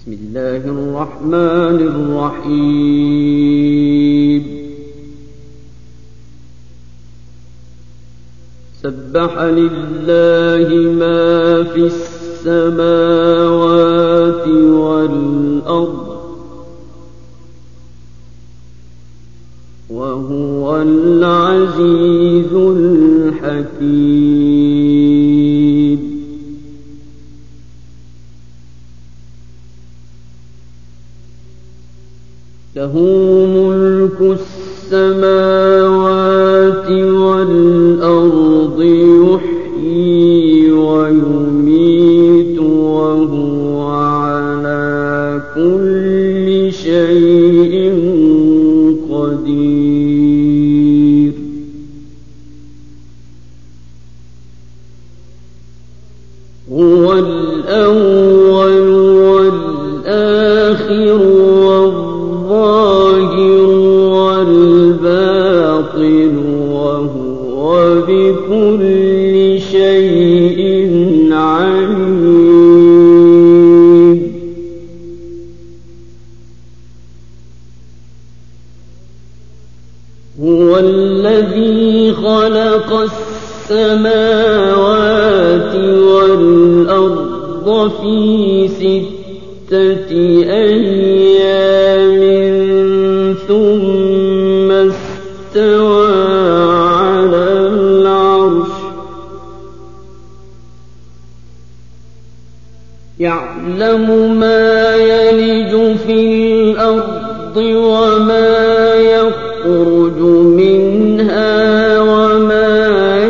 بسم الله الرحمن الرحيم سبح لله ما في السماوات والأرض وهو العزيز الحكيم له ملك السماوات والأرض يحيي ويميت وهو على كل شيء قدير هو الأول والآخر والظاهر والباطن وهو بكل شيء عليم هو الذي خلق السماوات والأرض في 6 أيام ثم استوى على العرش يعلم ما يلج في الأرض وما يخرج منها وما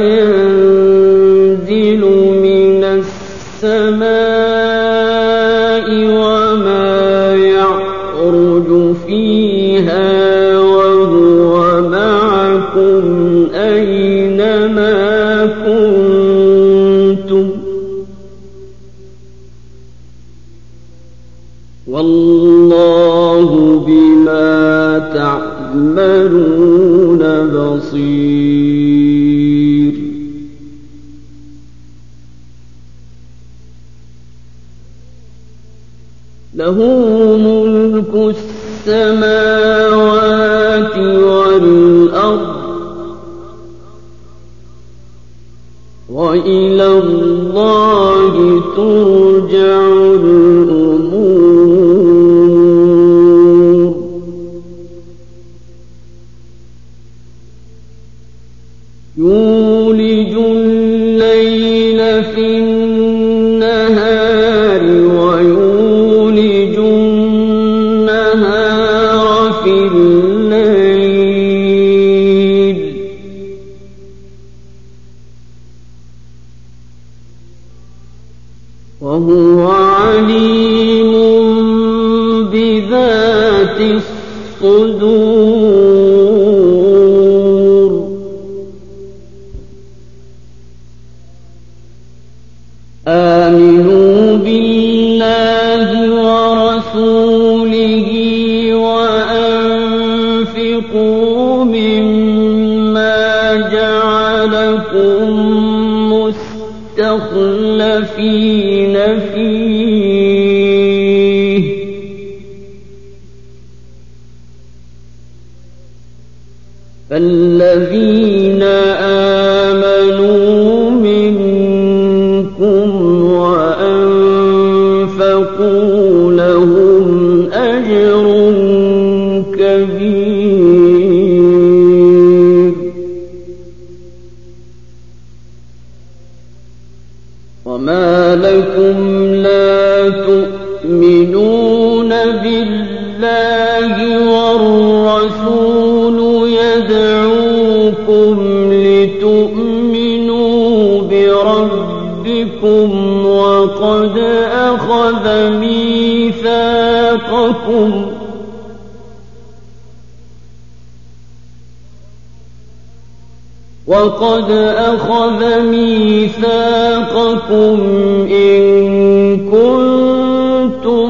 ينزل من السماء وما يعرج فيها وهو معكم أينما كنتم والله بما تعملون بصير له ملك السماوات والأرض وإلى الله ترجع الأمور يولج الليل في النهار ويولج النهار في الليل وهو عليم بذات الصدور آمنوا بالله ورسوله وأنفقوا مما جعلكم مستخلفين فيه فالذين آمنوا منكم وأنفقوا لهم أجر كبير وما لكم لا تؤمنون بالله والرسول يدعوكم لتؤمنوا بربكم وقد أخذ ميثاقكم إن كنتم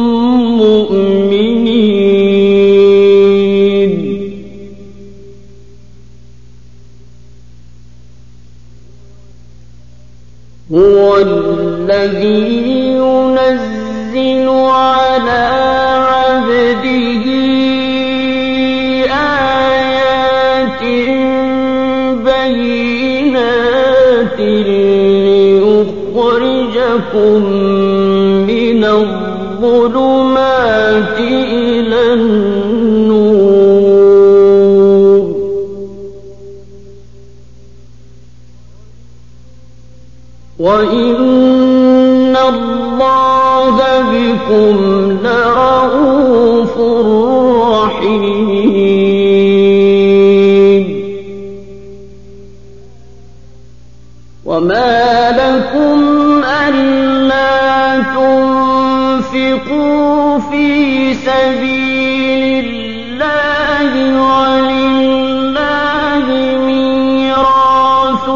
مؤمنين هو الذي ينزل على على عبده آيات بينات ليخرجكم من الظلمات إلى النور وإن الله بكم لرءوف رحيم وما لكم ألا تنفقوا في سبيل الله ولله ميراث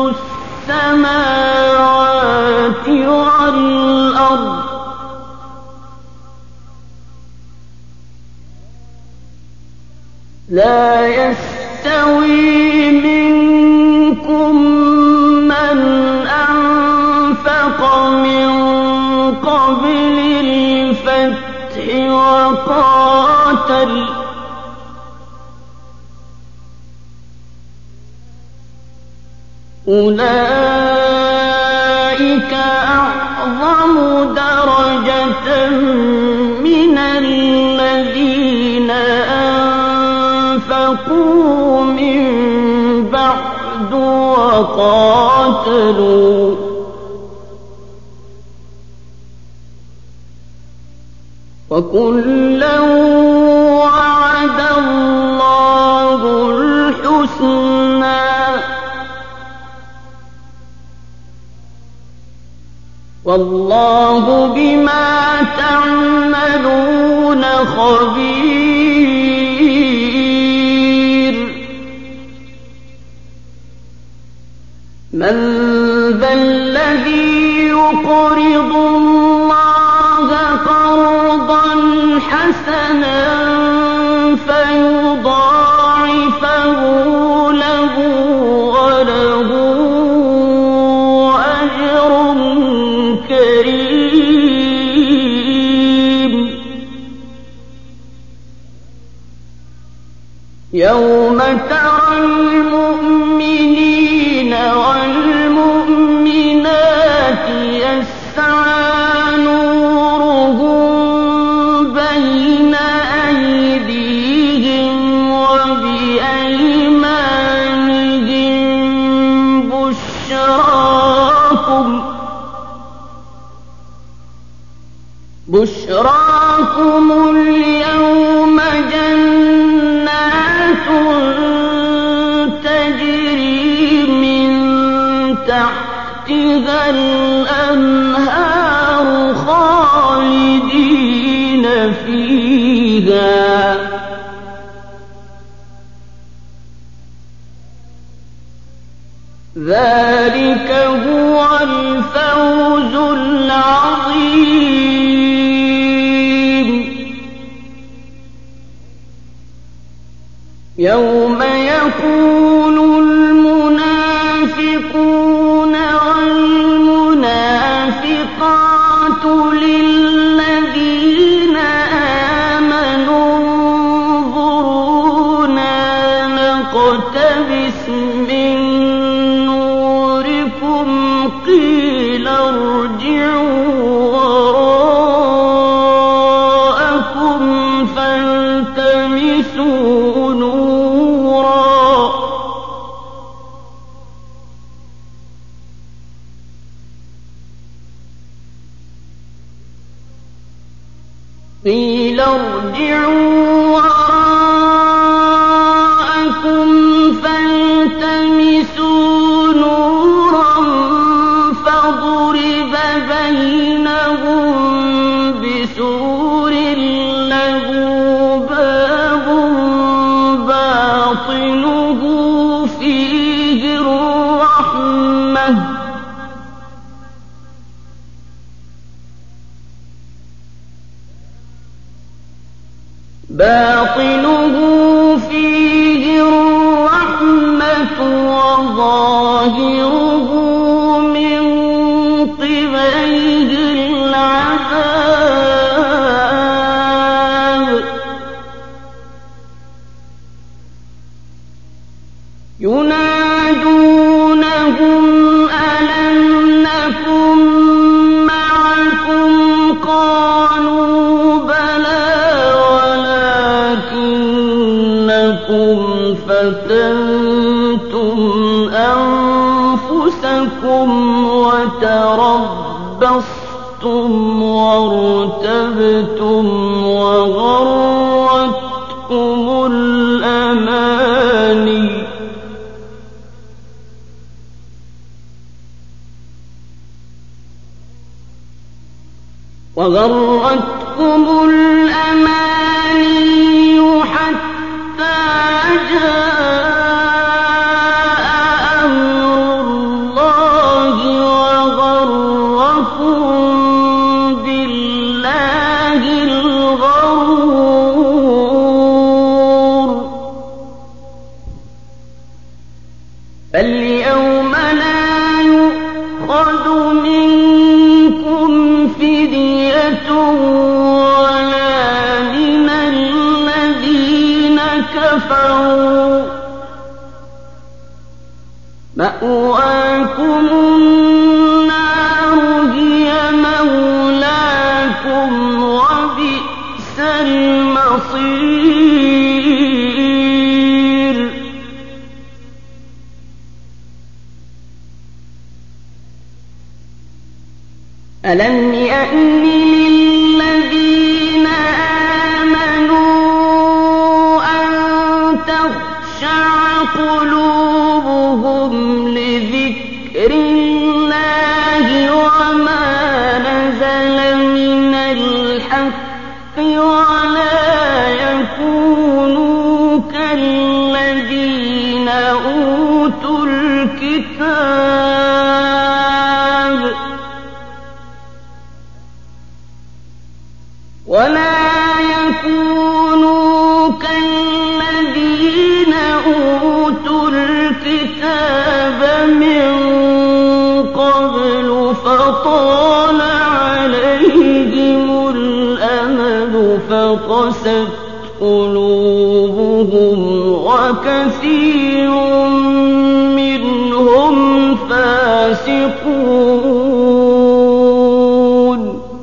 السماوات والأرض لا يستوي منكم من أنفق من قبل الفتح وقاتل أولئك أعظم درجة من الذين أنفقوا من بعد وقاتلوا وكلا وعد الله الحسنى والله بما تعملون خبير من ذا الذي يقرض الله قرضا حسنا فيضاعفه له وله أجر كريم يوم ترى المؤمنين والمؤمنات يسعى نورهم بين أيديهم وبأيمانهم بشراكم اليوم جنات تجري من تحتها الأنهار خالدين فيها ذلك هو الفوز العظيم يوم يقول المنافقون والمنافقات للذين آمنوا انظرونا نقتبس من نوركم قيل ارجعوا وراءكم فالتمسوا نورا قيل ارجعوا وراءكم فالتمسوا نورا فضرب بينهم بسور له باب باطنه فيه الرحمة وظاهره من قبله العذاب فَتَنتُمْ أَنفُسَكُمْ وَتَرَبَّصْتُمْ وَارْتَبْتُمْ وَغَرَّتْكُمُ الْأَمَانِيُّ حَتَّىٰ جَاءَ أَمْرُ اللَّهِ وَغَرَّكُم بِاللَّهِ الْغَرُورُ فَالْيَوْمَ لَا يُؤْخَذُ مِنكُمْ فِدْيَةٌ وَلَا مِنَ الَّذِينَ كَفَرُوا ۚ مَأْوَاكُمُ النَّارُ هِيَ مَوْلَاكُمْ ۖ وَبِئْسَ الْمَصِيرُ أَلَمْ يَأْنِ لِلَّذِينَ آمَنُوا أَن تَخْشَعَ قُلُوبُهُمْ لِذِكْرِ اللَّهِ وَمَا نَزَلَ مِنَ الْحَقِّ وَلَا يَكُونُوا كَالَّذِينَ أُوتُوا الْكِتَابَ مِن قَبْلُ فَطَالَ عَلَيْهِمُ الْأَمَدُ فَقَسَتْ قُلُوبُهُمْ وَكَثِيرٌ مِّنْهُمْ فَاسِقُونَ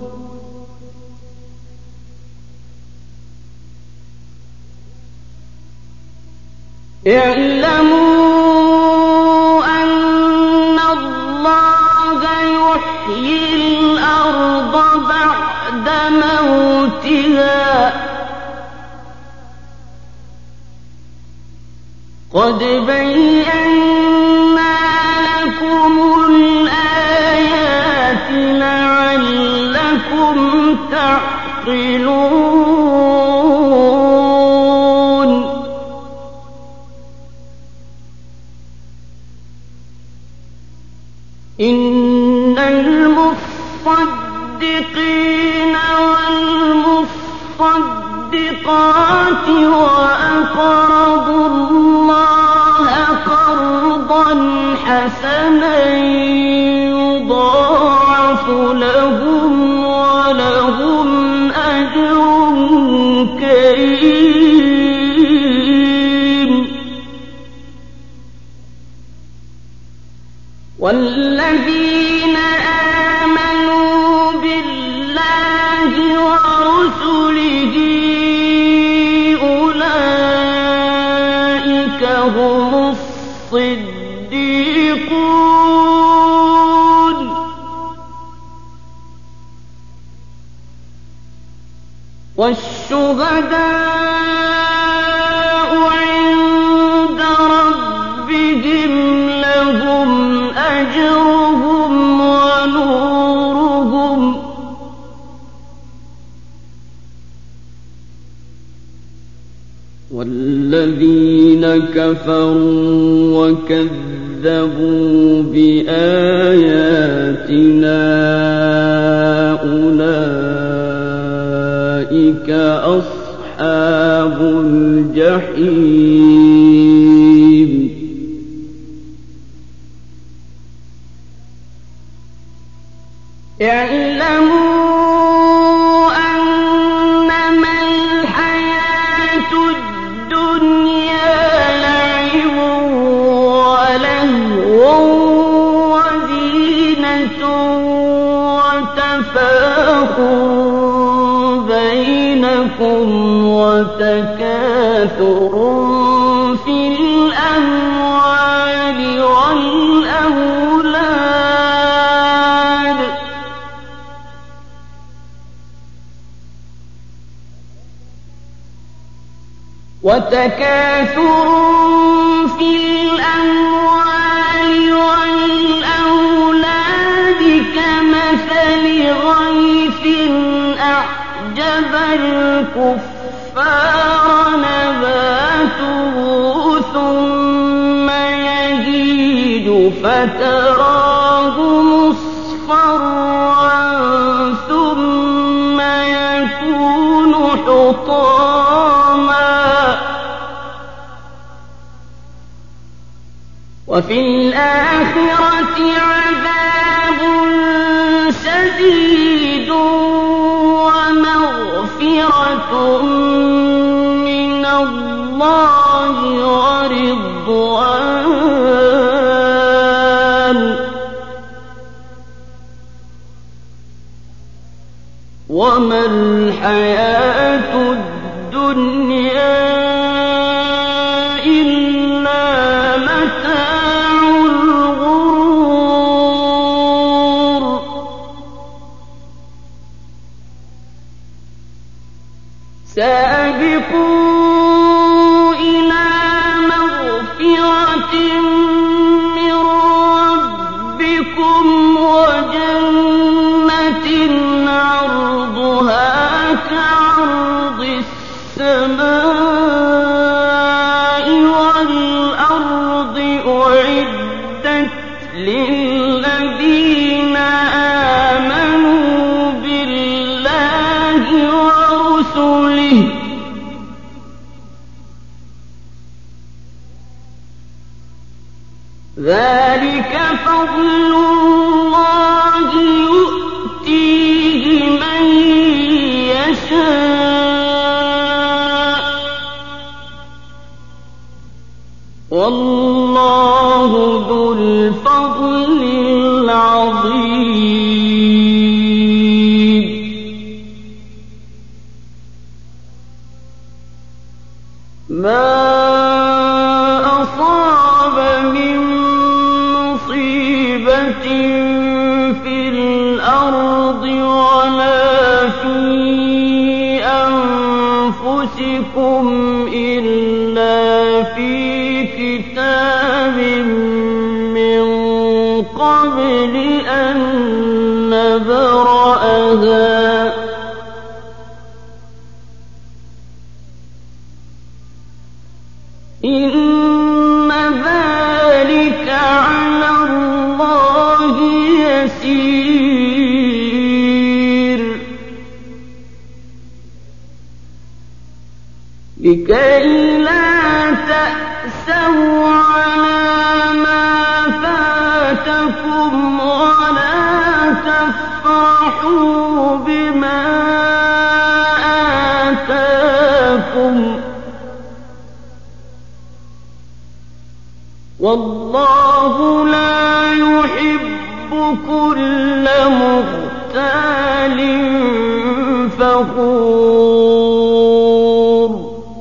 اعْلَمُوا أَنَّ اللَّهَ يُحْيِي الْأَرْضَ بَعْدَ مَوْتِهَا ۚ قَدْ بَيَّنَّا لَكُمُ الْآيَاتِ لَعَلَّكُمْ تَعْقِلُونَ إِنَّ الْمُصَّدِّقِينَ وَالْمُصَّدِّقَاتِ وَأَقْرَضُوا اللَّهَ قَرْضًا حَسَنًا يُضَاعَفُ لَهُمْ وَلَهُمْ أَجْرٌ كَرِيمٌ وَالَّذِينَ آمَنُوا بِاللَّهِ وَرُسُلِهِ أُولَٰئِكَ هُمُ الصِّدِّيقُونَ وَالشُّهَدَاءُ عِندَ رَبِّهِمْ لَهُمْ أَجْرُهُمْ وَنُورُهُمْ ۖ وَالَّذِينَ كَفَرُوا وَكَذَّبُوا بِآيَاتِنَا أُولَٰئِكَ أَصْحَابُ الْجَحِيمِ اعْلَمُوا أَنَّمَا الْحَيَاةُ الدُّنْيَا لَعِبٌ وَلَهْوٌ وَزِينَةٌ وَتَفَاخُرٌ بَيْنَكُمْ وَتَكَاثُرٌ في الأموال والأولاد وتكاثر في الأموال والأولاد كمثل غيث أعجب الكفار نباته ثم يهيج فتراه مصفرا ثم يكون حطاما وفي الآخرة عذاب شديد ومغفرة من الله ورضوان وما الحياة الدنيا إلا متاع الغرور سابقوا إلى مغفرة من ربكم وجنة عرضها كعرض السماء والأرض أعدت للذين آمنوا بالله ورسله ذلك فضل الله يؤتيه من يشاء والله ذو الفضل العظيم ما أصاب من مصيبة في الأرض ولا في أنفسكم إلا في كتاب من قبل أن نبرأها إن ذلك على الله يسير لكي لا تأسوا على ما فاتكم ولا تفرحوا بما آتاكم والله لا يحب كل مختال فخور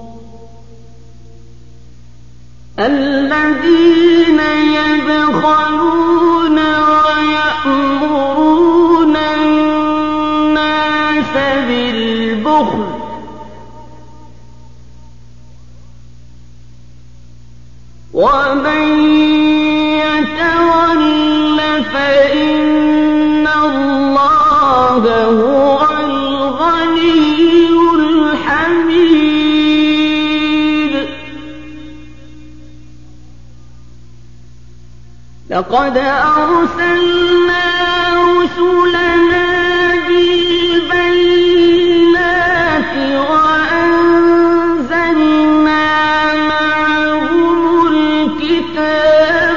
الذين يبخلون ويأمرون الناس بالبخل ومن يتول فإن الله هو الغني الحميد لقد أرسلنا رسلنا بالبينات وأنزلنا معهم الكتاب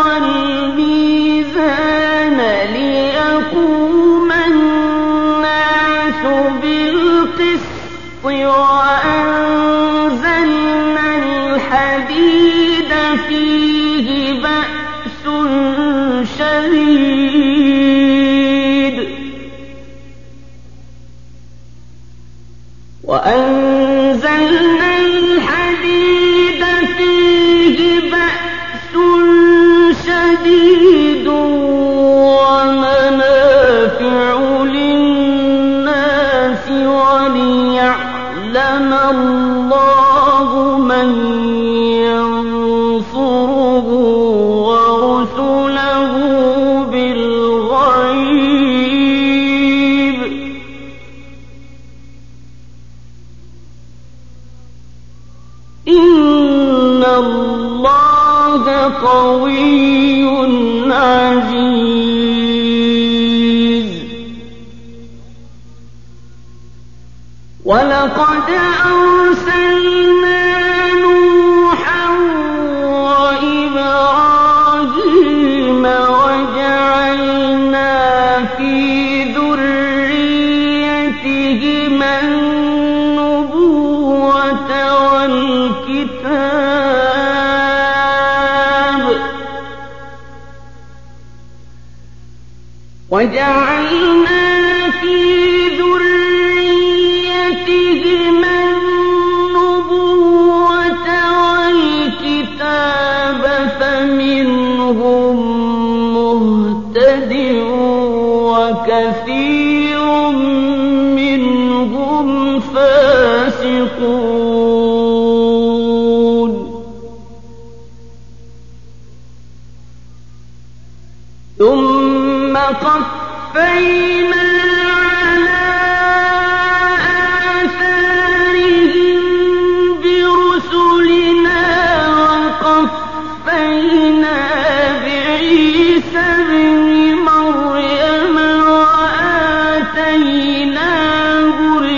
والميزان ليقوم الناس بالقسط وأنزلنا الحديد فيه بأس شديد وأنزلنا الحديد فيه وليعلم الله من ينصره ورسله بالغيب إن الله قوي عزيز. ولقد أرسلنا نوحا وإبراهيم وجعلنا في ذريتهما النبوة والكتاب فمنهم مهتد وكثير منهم فاسقون. ثم قفينا على آثارهم برسلنا وقفينا بعيسى ابن مريم وآتيناه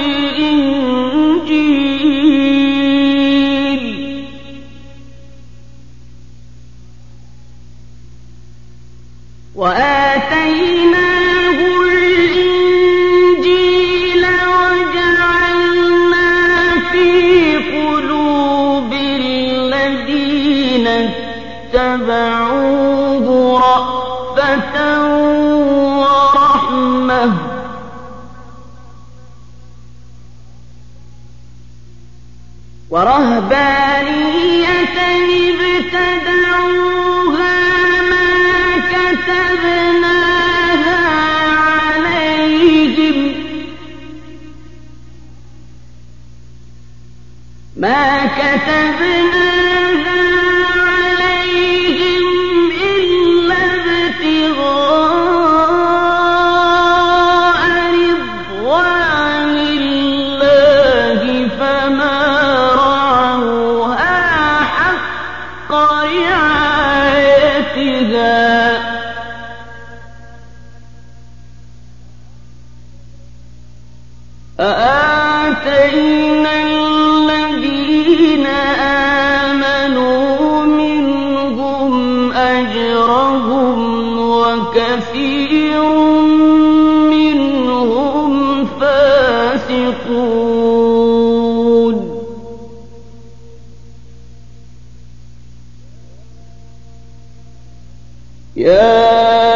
الإنجيل وجعلنا في قلوب الذين اتبعوه رأفة ورحمة ورهبانية ابتدعوها ما كتبناها عليهم إلا ابتغاء رضوان الله فما رعوها حق رعايتها فآتينا الذين آمنوا منهم أجرهم وكثير منهم فاسقون. يا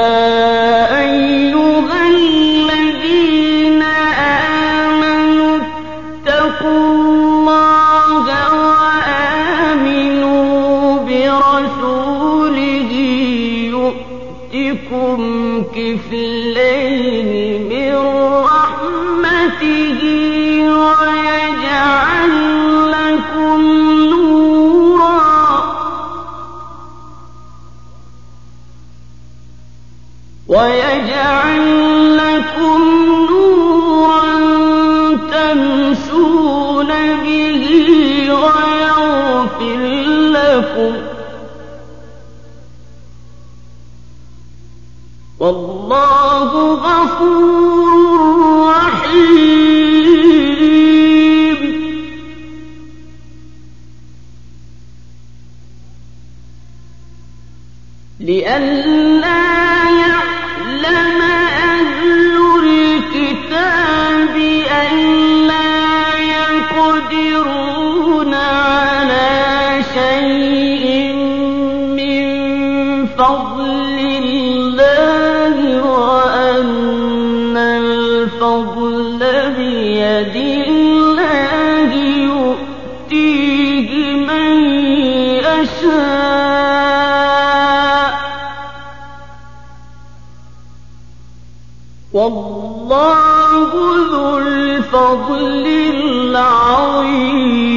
أيها الذين آمنوا اتقوا الله وآمنوا برسوله يؤتكم كفلين من رحمته ويجعل لكم نورا تمشون به ويغفر لكم والله غفور رحيم. لئلا يعلم أهل الكتاب ألا يقدرون على شيء من فضل الله وأن الفضل بيد الله يؤتيه من يشاء والله ذو الفضل الفضل العظيم.